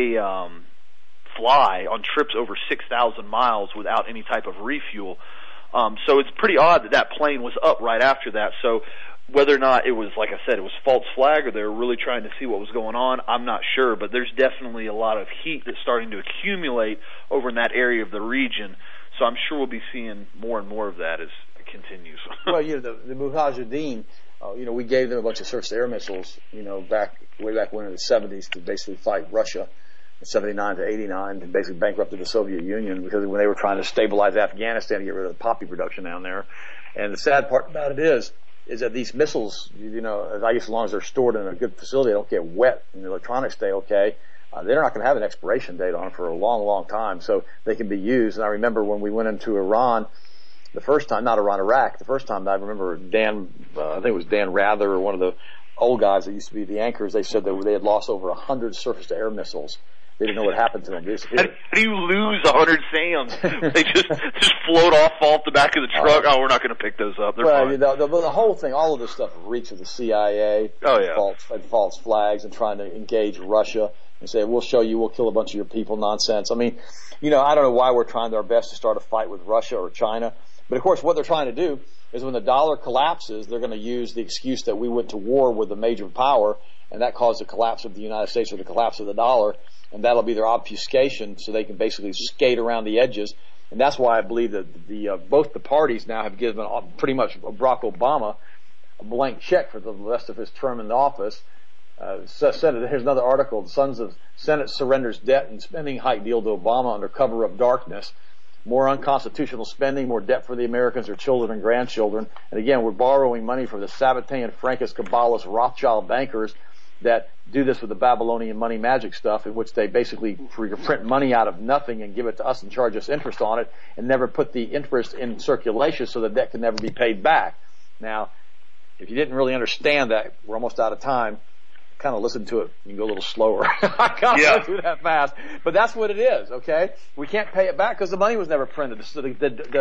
fly on trips over 6,000 miles without any type of refuel. So it's pretty odd that plane was up right after that. So whether or not it was, like I said, it was false flag or they were really trying to see what was going on, I'm not sure. But there's definitely a lot of heat that's starting to accumulate over in that area of the region. So I'm sure we'll be seeing more and more of that as it continues. Well, the Mujahideen, we gave them a bunch of surface-to-air missiles, way back when in the 70s to basically fight Russia. 79 to 89, and basically bankrupted the Soviet Union because when they were trying to stabilize Afghanistan to get rid of the poppy production down there. And the sad part about it is that these missiles, I guess as long as they're stored in a good facility, they don't get wet and the electronics stay okay. They're not going to have an expiration date on them for a long, long time, so they can be used. And I remember when we went into Iran, the first time, not Iraq, the first time I remember I think it was Dan Rather or one of the old guys that used to be the anchors, they said that they had lost over 100 surface-to-air missiles. They didn't know what happened to them. They disappeared. How do you lose 100 SAMs? They just float off, fall off the back of the truck. We're not going to pick those up. They're fine. The whole thing, all of this stuff reeks of the CIA. Oh, yeah. False flags and trying to engage Russia and say, we'll show you, we'll kill a bunch of your people nonsense. I mean, I don't know why we're trying our best to start a fight with Russia or China. But, of course, what they're trying to do is when the dollar collapses, they're going to use the excuse that we went to war with a major power and that caused the collapse of the United States or the collapse of the dollar, and that'll be their obfuscation so they can basically skate around the edges. And that's why I believe that both the parties now have given pretty much Barack Obama a blank check for the rest of his term in the office. Here's another article. The Sons of Senate surrenders debt and spending hike deal to Obama under cover of darkness. More unconstitutional spending, more debt for the Americans, their children and grandchildren. And again, we're borrowing money from the Sabbatean, Frankist, Kabbalist, Rothschild bankers that do this with the Babylonian money magic stuff, in which they basically print money out of nothing and give it to us and charge us interest on it and never put the interest in circulation so the debt can never be paid back. Now, if you didn't really understand that, we're almost out of time. Kind of listen to it. You can go a little slower. I can't do that fast, but that's what it is. Okay, we can't pay it back because the money was never printed. So if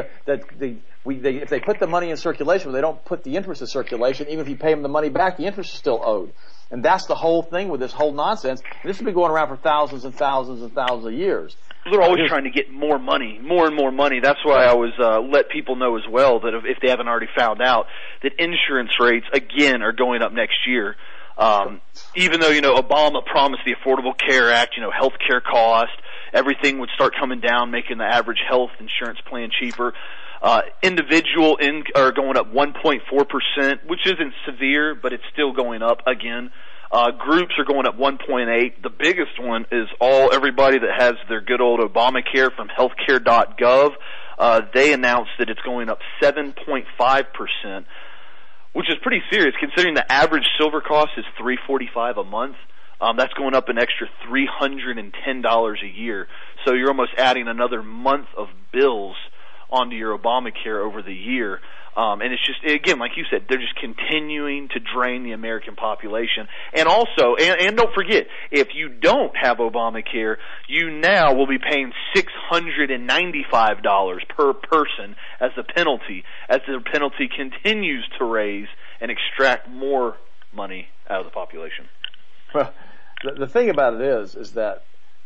they put the money in circulation, but they don't put the interest in circulation, even if you pay them the money back, the interest is still owed. And that's the whole thing with this whole nonsense. And this has been going around for thousands and thousands and thousands of years. They're always trying to get more money, more and more money. That's why I always let people know as well that if they haven't already found out, that insurance rates again are going up next year. Even though, Obama promised the Affordable Care Act, health care cost, everything would start coming down, making the average health insurance plan cheaper. Individual are going up 1.4%, which isn't severe, but it's still going up again. Groups are going up 1.8. The biggest one is everybody that has their good old Obamacare from healthcare.gov. They announced that it's going up 7.5%. Which is pretty serious considering the average silver cost is $345 a month. That's going up an extra $310 a year. So you're almost adding another month of bills onto your Obamacare over the year. And it's just, again, like you said, they're just continuing to drain the American population. And also, and don't forget, if you don't have Obamacare, you now will be paying $695 per person as the penalty continues to raise and extract more money out of the population. Well, the thing about it is that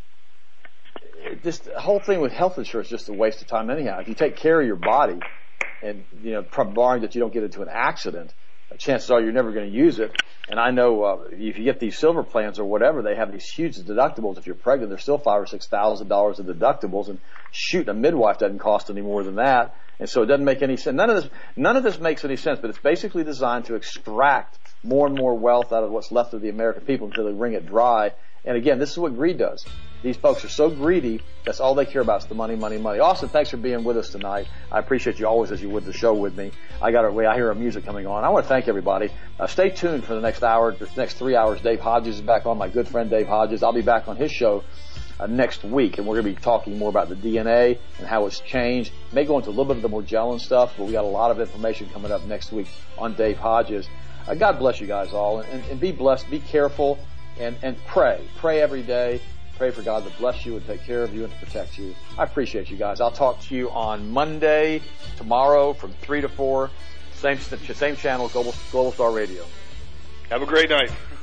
just the whole thing with health insurance is just a waste of time anyhow. If you take care of your body, and barring that you don't get into an accident, chances are you're never going to use it. And I know if you get these silver plans or whatever, they have these huge deductibles. If you're pregnant, they're still $5,000 or $6,000 of deductibles, and shoot, a midwife doesn't cost any more than that. And so it doesn't make any sense. None of this makes any sense. But it's basically designed to extract more and more wealth out of what's left of the American people until they wring it dry. And again, this is what greed does. These folks are so greedy, that's all they care about is the money, money, money. Austin, thanks for being with us tonight. I appreciate you always as you would the show with me. I hear our music coming on. I want to thank everybody. Stay tuned for the next hour, the next 3 hours. Dave Hodges is back on, my good friend Dave Hodges. I'll be back on his show next week, and we're going to be talking more about the DNA and how it's changed. May go into a little bit of the Morgellon stuff, but we got a lot of information coming up next week on Dave Hodges. God bless you guys all, and be blessed, be careful, and pray. Pray every day. Pray for God to bless you and take care of you and to protect you. I appreciate you guys. I'll talk to you on Monday, tomorrow from 3 to 4. Same channel, Global Star Radio. Have a great night.